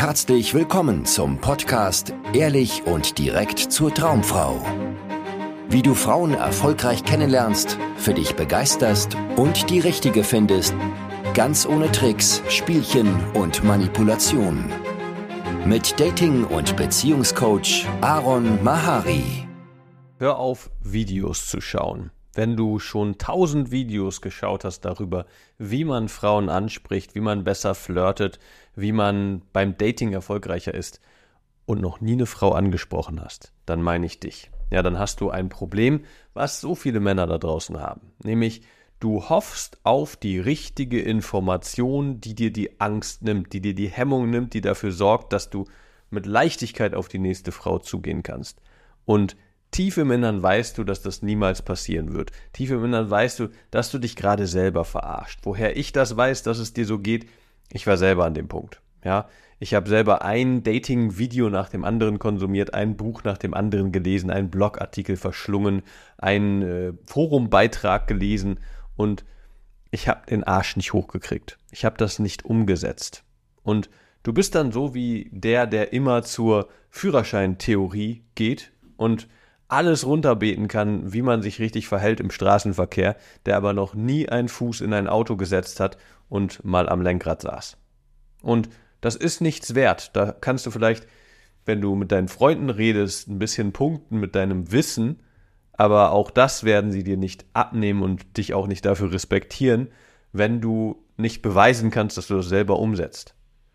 Herzlich willkommen zum Podcast Ehrlich und direkt zur Traumfrau. Wie du Frauen erfolgreich kennenlernst, für dich begeisterst und die richtige findest, ganz ohne Tricks, Spielchen und Manipulation. Mit Dating- und Beziehungscoach Aaron Mahari. Hör auf, Videos zu schauen. Wenn du schon 1000 Videos geschaut hast darüber, wie man Frauen anspricht, wie man besser flirtet, wie man beim Dating erfolgreicher ist und noch nie eine Frau angesprochen hast, dann meine ich dich. Ja, dann hast du ein Problem, was so viele Männer da draußen haben. Nämlich, du hoffst auf die richtige Information, die dir die Angst nimmt, die dir die Hemmung nimmt, die dafür sorgt, dass du mit Leichtigkeit auf die nächste Frau zugehen kannst. Und tief im Innern weißt du, dass das niemals passieren wird. Tief im Innern weißt du, dass du dich gerade selber verarscht. Woher ich das weiß, dass es dir so geht, ich war selber an dem Punkt. Ja, ich habe selber ein Dating-Video nach dem anderen konsumiert, ein Buch nach dem anderen gelesen, einen Blogartikel verschlungen, einen Forumbeitrag gelesen und ich habe den Arsch nicht hochgekriegt. Ich habe das nicht umgesetzt. Und du bist dann so wie der immer zur Führerscheintheorie geht und alles runterbeten kann, wie man sich richtig verhält im Straßenverkehr, der aber noch nie einen Fuß in ein Auto gesetzt hat und mal am Lenkrad saß. Und das ist nichts wert. Da kannst du vielleicht, wenn du mit deinen Freunden redest, ein bisschen punkten mit deinem Wissen, aber auch das werden sie dir nicht abnehmen und dich auch nicht dafür respektieren, wenn du nicht beweisen kannst, dass du das selber umsetzt.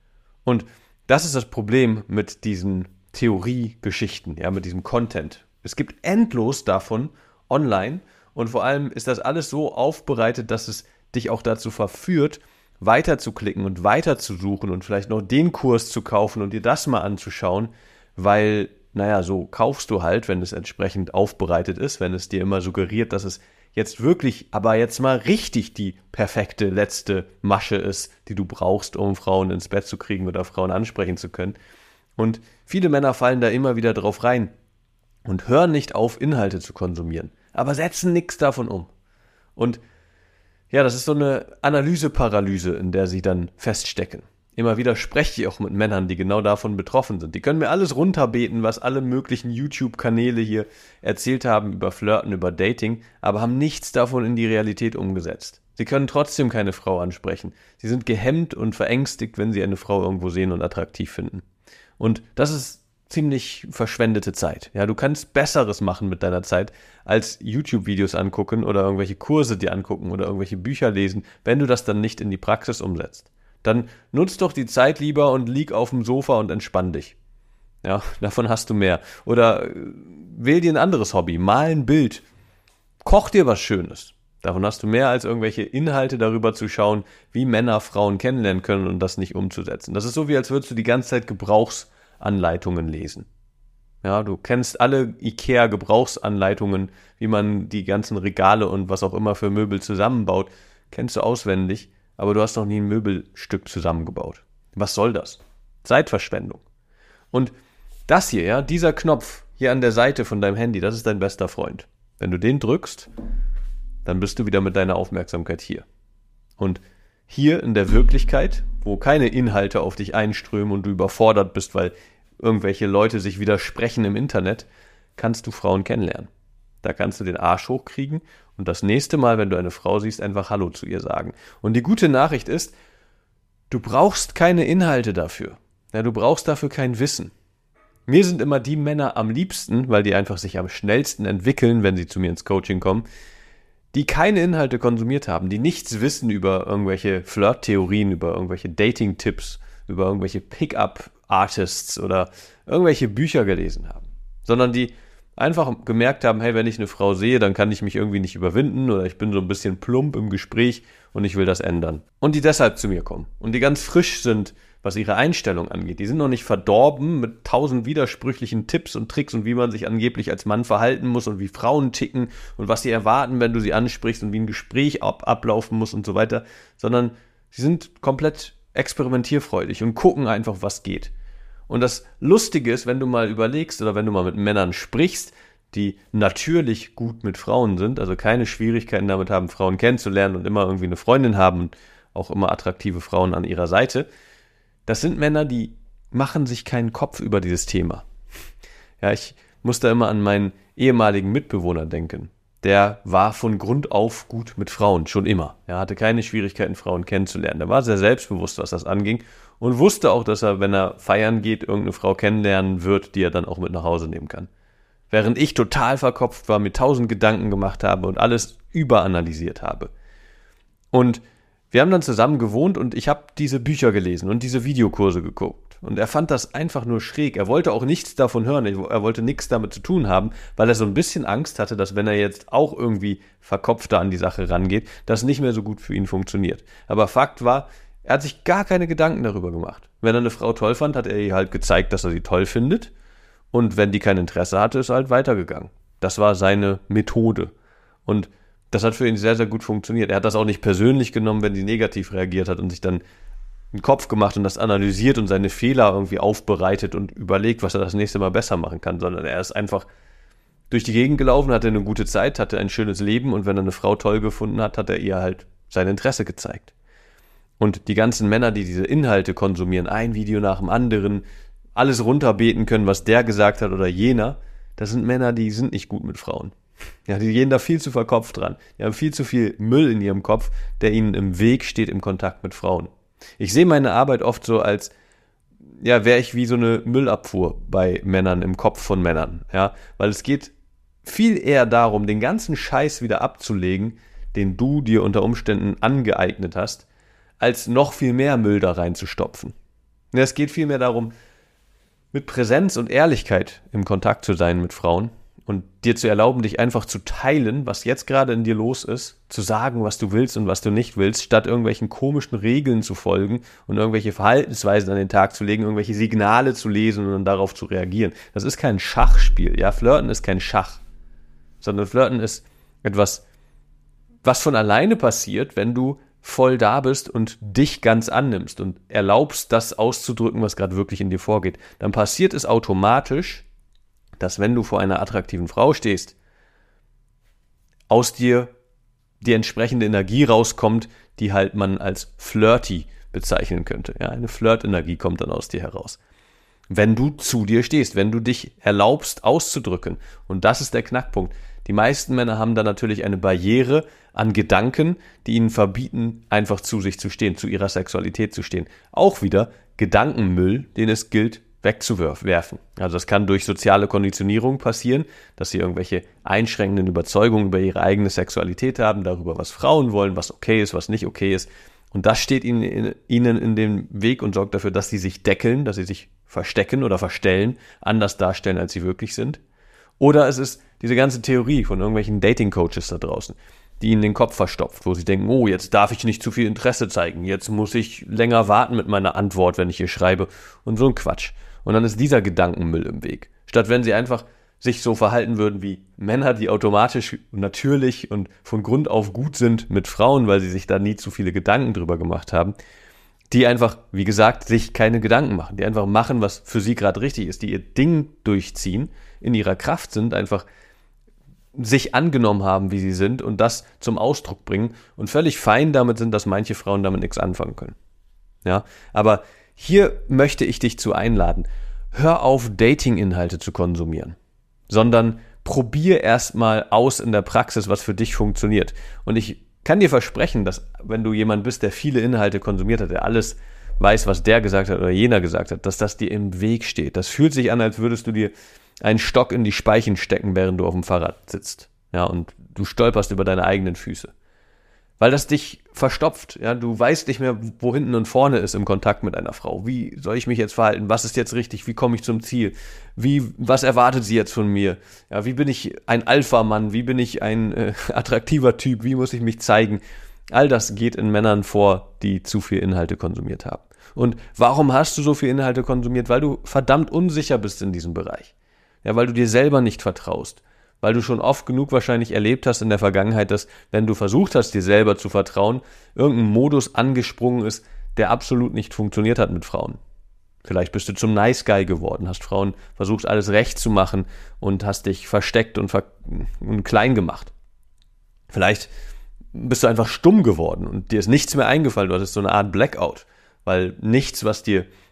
Und das ist das Problem mit diesen Theoriegeschichten, ja, mit diesem Content. Es gibt endlos davon online und vor allem ist das alles so aufbereitet, dass es dich auch dazu verführt, weiter zu klicken und weiter zu suchen und vielleicht noch den Kurs zu kaufen und dir das mal anzuschauen, weil, so kaufst du halt, wenn es entsprechend aufbereitet ist, wenn es dir immer suggeriert, dass es jetzt wirklich, aber jetzt mal richtig die perfekte letzte Masche ist, die du brauchst, um Frauen ins Bett zu kriegen oder Frauen ansprechen zu können. Und viele Männer fallen da immer wieder drauf rein und hören nicht auf, Inhalte zu konsumieren, aber setzen nichts davon um. Und ja, das ist so eine Analyseparalyse, in der sie dann feststecken. Immer wieder spreche ich auch mit Männern, die genau davon betroffen sind. Die können mir alles runterbeten, was alle möglichen YouTube-Kanäle hier erzählt haben über Flirten, über Dating, aber haben nichts davon in die Realität umgesetzt. Sie können trotzdem keine Frau ansprechen. Sie sind gehemmt und verängstigt, wenn sie eine Frau irgendwo sehen und attraktiv finden. Und das ist ziemlich verschwendete Zeit. Ja, du kannst Besseres machen mit deiner Zeit, als YouTube-Videos angucken oder irgendwelche Kurse dir angucken oder irgendwelche Bücher lesen, wenn du das dann nicht in die Praxis umsetzt. Dann nutz doch die Zeit lieber und lieg auf dem Sofa und entspann dich. Ja, davon hast du mehr. Oder wähl dir ein anderes Hobby, mal ein Bild, koch dir was Schönes. Davon hast du mehr als irgendwelche Inhalte darüber zu schauen, wie Männer Frauen kennenlernen können und das nicht umzusetzen. Das ist so, wie als würdest du die ganze Zeit Gebrauchsanleitungen lesen. Ja, du kennst alle IKEA-Gebrauchsanleitungen, wie man die ganzen Regale und was auch immer für Möbel zusammenbaut, kennst du auswendig, aber du hast noch nie ein Möbelstück zusammengebaut. Was soll das? Zeitverschwendung. Und das hier, ja, dieser Knopf hier an der Seite von deinem Handy, das ist dein bester Freund. Wenn du den drückst, dann bist du wieder mit deiner Aufmerksamkeit hier. Und hier in der Wirklichkeit, wo keine Inhalte auf dich einströmen und du überfordert bist, weil irgendwelche Leute sich widersprechen im Internet, kannst du Frauen kennenlernen. Da kannst du den Arsch hochkriegen und das nächste Mal, wenn du eine Frau siehst, einfach Hallo zu ihr sagen. Und die gute Nachricht ist, du brauchst keine Inhalte dafür. Ja, du brauchst dafür kein Wissen. Mir sind immer die Männer am liebsten, weil die einfach sich am schnellsten entwickeln, wenn sie zu mir ins Coaching kommen, die keine Inhalte konsumiert haben, die nichts wissen über irgendwelche Flirt-Theorien, über irgendwelche Dating-Tipps, über irgendwelche Pick-up-Artists oder irgendwelche Bücher gelesen haben, sondern die einfach gemerkt haben, hey, wenn ich eine Frau sehe, dann kann ich mich irgendwie nicht überwinden oder ich bin so ein bisschen plump im Gespräch und ich will das ändern. Und die deshalb zu mir kommen und die ganz frisch sind, was ihre Einstellung angeht. Die sind noch nicht verdorben mit 1000 widersprüchlichen Tipps und Tricks und wie man sich angeblich als Mann verhalten muss und wie Frauen ticken und was sie erwarten, wenn du sie ansprichst und wie ein Gespräch ablaufen muss und so weiter, sondern sie sind komplett experimentierfreudig und gucken einfach, was geht. Und das Lustige ist, wenn du mal überlegst oder wenn du mal mit Männern sprichst, die natürlich gut mit Frauen sind, also keine Schwierigkeiten damit haben, Frauen kennenzulernen und immer irgendwie eine Freundin haben und auch immer attraktive Frauen an ihrer Seite, das sind Männer, die machen sich keinen Kopf über dieses Thema. Ja, ich muss da immer an meinen ehemaligen Mitbewohner denken. Der war von Grund auf gut mit Frauen, schon immer. Er hatte keine Schwierigkeiten, Frauen kennenzulernen. Er war sehr selbstbewusst, was das anging und wusste auch, dass er, wenn er feiern geht, irgendeine Frau kennenlernen wird, die er dann auch mit nach Hause nehmen kann. Während ich total verkopft war, mir 1000 Gedanken gemacht habe und alles überanalysiert habe. Und wir haben dann zusammen gewohnt und ich habe diese Bücher gelesen und diese Videokurse geguckt. Und er fand das einfach nur schräg. Er wollte auch nichts davon hören. Er wollte nichts damit zu tun haben, weil er so ein bisschen Angst hatte, dass wenn er jetzt auch irgendwie verkopfter an die Sache rangeht, das nicht mehr so gut für ihn funktioniert. Aber Fakt war, er hat sich gar keine Gedanken darüber gemacht. Wenn er eine Frau toll fand, hat er ihr halt gezeigt, dass er sie toll findet. Und wenn die kein Interesse hatte, ist er halt weitergegangen. Das war seine Methode. Und das hat für ihn sehr, sehr gut funktioniert. Er hat das auch nicht persönlich genommen, wenn sie negativ reagiert hat und sich dann einen Kopf gemacht und das analysiert und seine Fehler irgendwie aufbereitet und überlegt, was er das nächste Mal besser machen kann, sondern er ist einfach durch die Gegend gelaufen, hatte eine gute Zeit, hatte ein schönes Leben und wenn er eine Frau toll gefunden hat, hat er ihr halt sein Interesse gezeigt. Und die ganzen Männer, die diese Inhalte konsumieren, ein Video nach dem anderen, alles runterbeten können, was der gesagt hat oder jener, das sind Männer, die sind nicht gut mit Frauen. Ja, die gehen da viel zu verkopft dran. Die haben viel zu viel Müll in ihrem Kopf, der ihnen im Weg steht im Kontakt mit Frauen. Ich sehe meine Arbeit oft so als, ja, wäre ich wie so eine Müllabfuhr bei Männern, im Kopf von Männern, ja, weil es geht viel eher darum, den ganzen Scheiß wieder abzulegen, den du dir unter Umständen angeeignet hast, als noch viel mehr Müll da reinzustopfen. Ja, es geht vielmehr darum, mit Präsenz und Ehrlichkeit im Kontakt zu sein mit Frauen und dir zu erlauben, dich einfach zu teilen, was jetzt gerade in dir los ist, zu sagen, was du willst und was du nicht willst, statt irgendwelchen komischen Regeln zu folgen und irgendwelche Verhaltensweisen an den Tag zu legen, irgendwelche Signale zu lesen und dann darauf zu reagieren. Das ist kein Schachspiel, ja, Flirten ist kein Schach, sondern Flirten ist etwas, was von alleine passiert, wenn du voll da bist und dich ganz annimmst und erlaubst, das auszudrücken, was gerade wirklich in dir vorgeht. Dann passiert es automatisch, dass wenn du vor einer attraktiven Frau stehst, aus dir die entsprechende Energie rauskommt, die halt man als flirty bezeichnen könnte. Ja, eine Flirt-Energie kommt dann aus dir heraus. Wenn du zu dir stehst, wenn du dich erlaubst auszudrücken. Und das ist der Knackpunkt. Die meisten Männer haben da natürlich eine Barriere an Gedanken, die ihnen verbieten, einfach zu sich zu stehen, zu ihrer Sexualität zu stehen. Auch wieder Gedankenmüll, den es gilt wegzuwerfen. Also das kann durch soziale Konditionierung passieren, dass sie irgendwelche einschränkenden Überzeugungen über ihre eigene Sexualität haben, darüber, was Frauen wollen, was okay ist, was nicht okay ist. Und das steht ihnen in den Weg und sorgt dafür, dass sie sich deckeln, dass sie sich verstecken oder verstellen, anders darstellen, als sie wirklich sind. Oder es ist diese ganze Theorie von irgendwelchen Dating-Coaches da draußen, die ihnen den Kopf verstopft, wo sie denken, oh, jetzt darf ich nicht zu viel Interesse zeigen, jetzt muss ich länger warten mit meiner Antwort, wenn ich hier schreibe und so ein Quatsch. Und dann ist dieser Gedankenmüll im Weg. Statt wenn sie einfach sich so verhalten würden wie Männer, die automatisch natürlich und von Grund auf gut sind mit Frauen, weil sie sich da nie zu viele Gedanken drüber gemacht haben, die einfach, wie gesagt, sich keine Gedanken machen, die einfach machen, was für sie gerade richtig ist, die ihr Ding durchziehen, in ihrer Kraft sind, einfach sich angenommen haben, wie sie sind und das zum Ausdruck bringen und völlig fein damit sind, dass manche Frauen damit nichts anfangen können. Ja, aber hier möchte ich dich zu einladen. Hör auf, Dating-Inhalte zu konsumieren, sondern probier erstmal aus in der Praxis, was für dich funktioniert. Und ich kann dir versprechen, dass wenn du jemand bist, der viele Inhalte konsumiert hat, der alles weiß, was der gesagt hat oder jener gesagt hat, dass das dir im Weg steht. Das fühlt sich an, als würdest du dir einen Stock in die Speichen stecken, während du auf dem Fahrrad sitzt. Ja, und du stolperst über deine eigenen Füße. Weil das dich verstopft. Ja, du weißt nicht mehr, wo hinten und vorne ist im Kontakt mit einer Frau. Wie soll ich mich jetzt verhalten? Was ist jetzt richtig? Wie komme ich zum Ziel? Was erwartet sie jetzt von mir? Ja, wie bin ich ein Alpha-Mann? Wie bin ich ein attraktiver Typ? Wie muss ich mich zeigen? All das geht in Männern vor, die zu viel Inhalte konsumiert haben. Und warum hast du so viel Inhalte konsumiert? Weil du verdammt unsicher bist in diesem Bereich. Ja, weil du dir selber nicht vertraust. Weil du schon oft genug wahrscheinlich erlebt hast in der Vergangenheit, dass, wenn du versucht hast, dir selber zu vertrauen, irgendein Modus angesprungen ist, der absolut nicht funktioniert hat mit Frauen. Vielleicht bist du zum Nice Guy geworden, hast Frauen versucht, alles recht zu machen und hast dich versteckt und klein gemacht. Vielleicht bist du einfach stumm geworden und dir ist nichts mehr eingefallen, du hattest so eine Art Blackout, weil nichts, was dir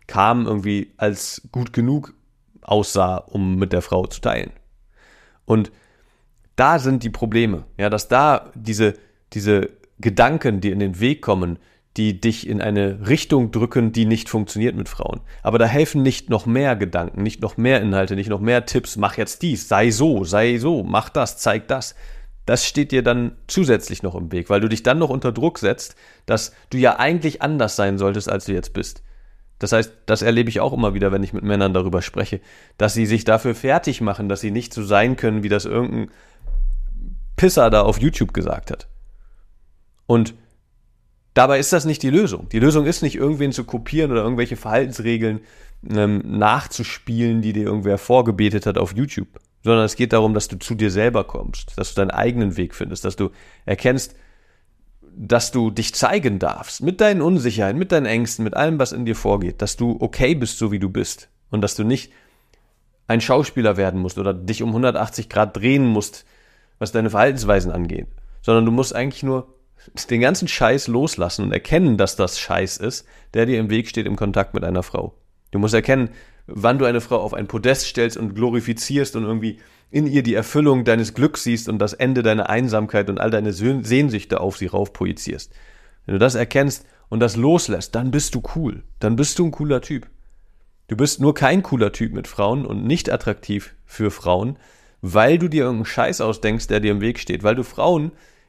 kam, irgendwie als gut genug aussah, um mit der Frau zu teilen. Und da sind die Probleme, ja, dass da diese Gedanken, die in den Weg kommen, die dich in eine Richtung drücken, die nicht funktioniert mit Frauen. Aber da helfen nicht noch mehr Gedanken, nicht noch mehr Inhalte, nicht noch mehr Tipps, mach jetzt dies, sei so, mach das, zeig das. Das steht dir dann zusätzlich noch im Weg, weil du dich dann noch unter Druck setzt, dass du ja eigentlich anders sein solltest, als du jetzt bist. Das heißt, das erlebe ich auch immer wieder, wenn ich mit Männern darüber spreche, dass sie sich dafür fertig machen, dass sie nicht so sein können, wie das irgendein Pisser da auf YouTube gesagt hat. Und dabei ist das nicht die Lösung. Die Lösung ist nicht, irgendwen zu kopieren oder irgendwelche Verhaltensregeln nachzuspielen, die dir irgendwer vorgebetet hat auf YouTube. Sondern es geht darum, dass du zu dir selber kommst, dass du deinen eigenen Weg findest, dass du erkennst, dass du dich zeigen darfst, mit deinen Unsicherheiten, mit deinen Ängsten, mit allem, was in dir vorgeht, dass du okay bist, so wie du bist und dass du nicht ein Schauspieler werden musst oder dich um 180 Grad drehen musst, was deine Verhaltensweisen angeht, sondern du musst eigentlich nur den ganzen Scheiß loslassen und erkennen, dass das Scheiß ist, der dir im Weg steht im Kontakt mit einer Frau. Du musst erkennen, wann du eine Frau auf ein Podest stellst und glorifizierst und irgendwie in ihr die Erfüllung deines Glücks siehst und das Ende deiner Einsamkeit und all deine Sehnsüchte auf sie rauf projizierst. Wenn du das erkennst und das loslässt, dann bist du cool. Dann bist du ein cooler Typ. Du bist nur kein cooler Typ mit Frauen und nicht attraktiv für Frauen, weil du dir irgendeinen Scheiß ausdenkst, der dir im Weg steht. Weil du Frauen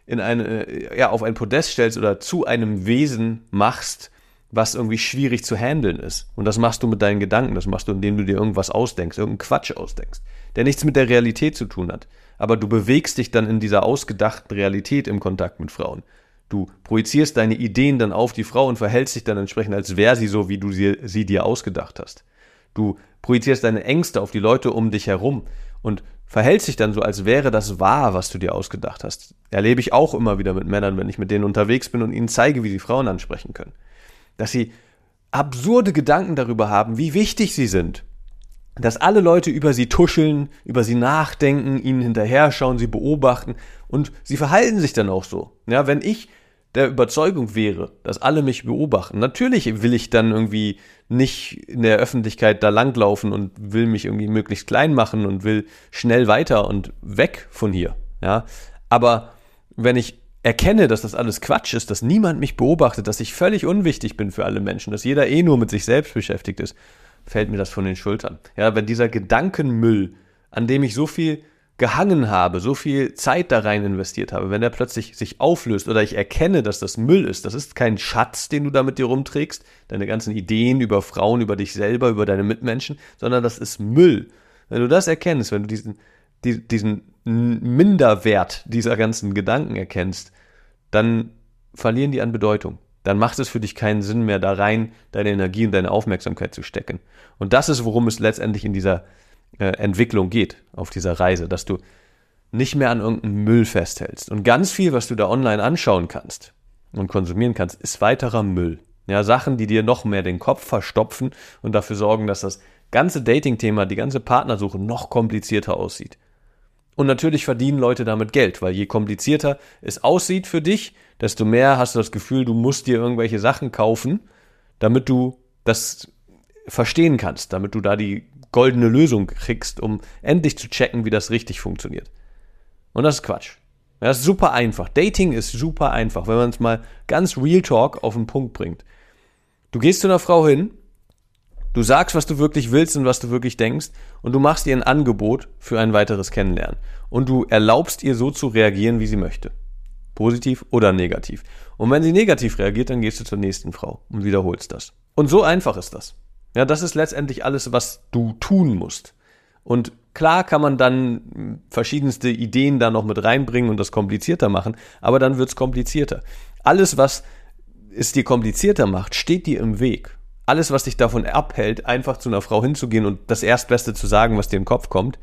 auf ein Podest stellst oder zu einem Wesen machst, was irgendwie schwierig zu handeln ist. Und das machst du mit deinen Gedanken, das machst du, indem du dir irgendwas ausdenkst, irgendeinen Quatsch ausdenkst, der nichts mit der Realität zu tun hat. Aber du bewegst dich dann in dieser ausgedachten Realität im Kontakt mit Frauen. Du projizierst deine Ideen dann auf die Frau und verhältst dich dann entsprechend, als wäre sie so, wie du sie dir ausgedacht hast. Du projizierst deine Ängste auf die Leute um dich herum und verhältst dich dann so, als wäre das wahr, was du dir ausgedacht hast. Erlebe ich auch immer wieder mit Männern, wenn ich mit denen unterwegs bin und ihnen zeige, wie sie Frauen ansprechen können. Dass sie absurde Gedanken darüber haben, wie wichtig sie sind. Dass alle Leute über sie tuscheln, über sie nachdenken, ihnen hinterher schauen, sie beobachten und sie verhalten sich dann auch so. Ja, wenn ich der Überzeugung wäre, dass alle mich beobachten, natürlich will ich dann irgendwie nicht in der Öffentlichkeit da langlaufen und will mich irgendwie möglichst klein machen und will schnell weiter und weg von hier. Ja, aber wenn ich erkenne, dass das alles Quatsch ist, dass niemand mich beobachtet, dass ich völlig unwichtig bin für alle Menschen, dass jeder nur mit sich selbst beschäftigt ist, fällt mir das von den Schultern. Ja, wenn dieser Gedankenmüll, an dem ich so viel gehangen habe, so viel Zeit da rein investiert habe, wenn der plötzlich sich auflöst oder ich erkenne, dass das Müll ist, das ist kein Schatz, den du da mit dir rumträgst, deine ganzen Ideen über Frauen, über dich selber, über deine Mitmenschen, sondern das ist Müll. Wenn du das erkennst, wenn du diesen Minderwert dieser ganzen Gedanken erkennst, dann verlieren die an Bedeutung. Dann macht es für dich keinen Sinn mehr, da rein deine Energie und deine Aufmerksamkeit zu stecken. Und das ist, worum es letztendlich in dieser Entwicklung geht, auf dieser Reise, dass du nicht mehr an irgendeinem Müll festhältst. Und ganz viel, was du da online anschauen kannst und konsumieren kannst, ist weiterer Müll. Ja, Sachen, die dir noch mehr den Kopf verstopfen und dafür sorgen, dass das ganze Dating-Thema, die ganze Partnersuche noch komplizierter aussieht. Und natürlich verdienen Leute damit Geld, weil je komplizierter es aussieht für dich, desto mehr hast du das Gefühl, du musst dir irgendwelche Sachen kaufen, damit du das verstehen kannst, damit du da die goldene Lösung kriegst, um endlich zu checken, wie das richtig funktioniert. Und das ist Quatsch. Das ist super einfach. Dating ist super einfach, wenn man es mal ganz Real Talk auf den Punkt bringt. Du gehst zu einer Frau hin, du sagst, was du wirklich willst und was du wirklich denkst und du machst ihr ein Angebot für ein weiteres Kennenlernen. Und du erlaubst ihr so zu reagieren, wie sie möchte. Positiv oder negativ. Und wenn sie negativ reagiert, dann gehst du zur nächsten Frau und wiederholst das. Und so einfach ist das. Ja, das ist letztendlich alles, was du tun musst. Und klar kann man dann verschiedenste Ideen da noch mit reinbringen und das komplizierter machen, aber dann wird's komplizierter. Alles, was es dir komplizierter macht, steht dir im Weg. Alles, was dich davon abhält, einfach zu einer Frau hinzugehen und das Erstbeste zu sagen, was dir in den Kopf kommt,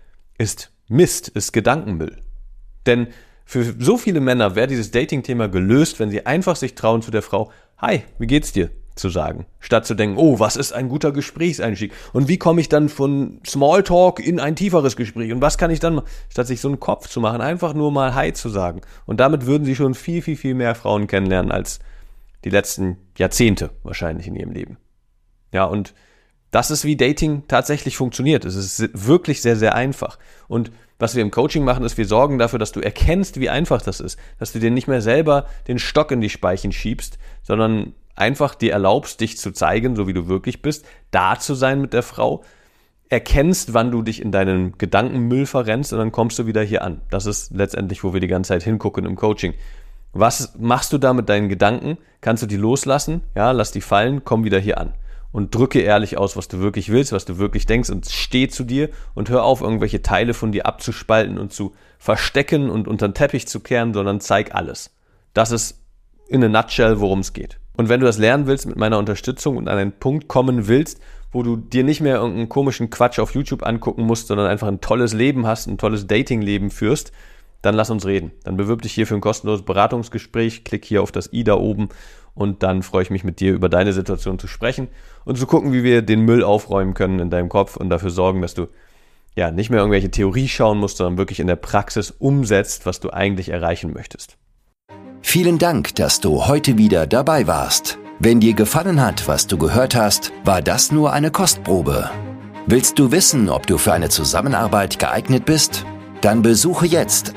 ist Mist, ist Gedankenmüll. Denn für so viele Männer wäre dieses Dating-Thema gelöst, wenn sie einfach sich trauen, zu der Frau, hi, wie geht's dir? Zu sagen, statt zu denken, oh, was ist ein guter Gesprächseinstieg und wie komme ich dann von Smalltalk in ein tieferes Gespräch und was kann ich dann machen, statt sich so einen Kopf zu machen, einfach nur mal Hi zu sagen. Und damit würden sie schon viel, viel, viel mehr Frauen kennenlernen als die letzten Jahrzehnte wahrscheinlich in ihrem Leben. Ja, und das ist, wie Dating tatsächlich funktioniert. Es ist wirklich sehr, sehr einfach. Und was wir im Coaching machen, ist, wir sorgen dafür, dass du erkennst, wie einfach das ist. Dass du dir nicht mehr selber den Stock in die Speichen schiebst, sondern einfach dir erlaubst, dich zu zeigen, so wie du wirklich bist, da zu sein mit der Frau, erkennst, wann du dich in deinen Gedankenmüll verrennst und dann kommst du wieder hier an. Das ist letztendlich, wo wir die ganze Zeit hingucken im Coaching. Was machst du da mit deinen Gedanken? Kannst du die loslassen? Ja, lass die fallen, komm wieder hier an. Und drücke ehrlich aus, was du wirklich willst, was du wirklich denkst und steh zu dir und hör auf, irgendwelche Teile von dir abzuspalten und zu verstecken und unter den Teppich zu kehren, sondern zeig alles. Das ist in a nutshell, worum es geht. Und wenn du das lernen willst mit meiner Unterstützung und an einen Punkt kommen willst, wo du dir nicht mehr irgendeinen komischen Quatsch auf YouTube angucken musst, sondern einfach ein tolles Leben hast, ein tolles Datingleben führst, dann lass uns reden. Dann bewirb dich hier für ein kostenloses Beratungsgespräch, klick hier auf das i da oben und dann freue ich mich mit dir über deine Situation zu sprechen und zu gucken, wie wir den Müll aufräumen können in deinem Kopf und dafür sorgen, dass du ja nicht mehr irgendwelche Theorie schauen musst, sondern wirklich in der Praxis umsetzt, was du eigentlich erreichen möchtest. Vielen Dank, dass du heute wieder dabei warst. Wenn dir gefallen hat, was du gehört hast, war das nur eine Kostprobe. Willst du wissen, ob du für eine Zusammenarbeit geeignet bist? Dann besuche jetzt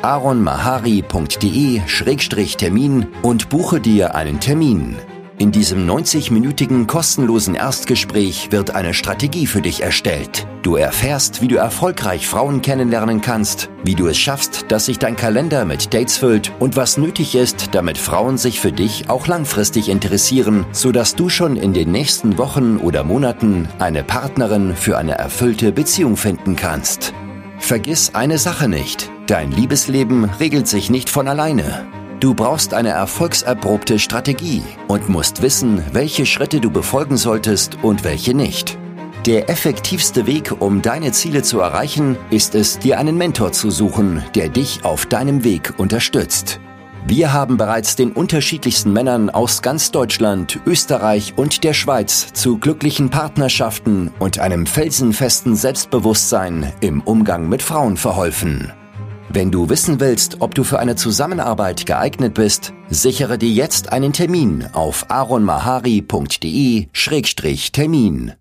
aronmahari.de/Termin und buche dir einen Termin. In diesem 90-minütigen kostenlosen Erstgespräch wird eine Strategie für dich erstellt. Du erfährst, wie du erfolgreich Frauen kennenlernen kannst, wie du es schaffst, dass sich dein Kalender mit Dates füllt und was nötig ist, damit Frauen sich für dich auch langfristig interessieren, sodass du schon in den nächsten Wochen oder Monaten eine Partnerin für eine erfüllte Beziehung finden kannst. Vergiss eine Sache nicht: Dein Liebesleben regelt sich nicht von alleine. Du brauchst eine erfolgserprobte Strategie und musst wissen, welche Schritte du befolgen solltest und welche nicht. Der effektivste Weg, um deine Ziele zu erreichen, ist es, dir einen Mentor zu suchen, der dich auf deinem Weg unterstützt. Wir haben bereits den unterschiedlichsten Männern aus ganz Deutschland, Österreich und der Schweiz zu glücklichen Partnerschaften und einem felsenfesten Selbstbewusstsein im Umgang mit Frauen verholfen. Wenn du wissen willst, ob du für eine Zusammenarbeit geeignet bist, sichere dir jetzt einen Termin auf aronmahari.de/Termin.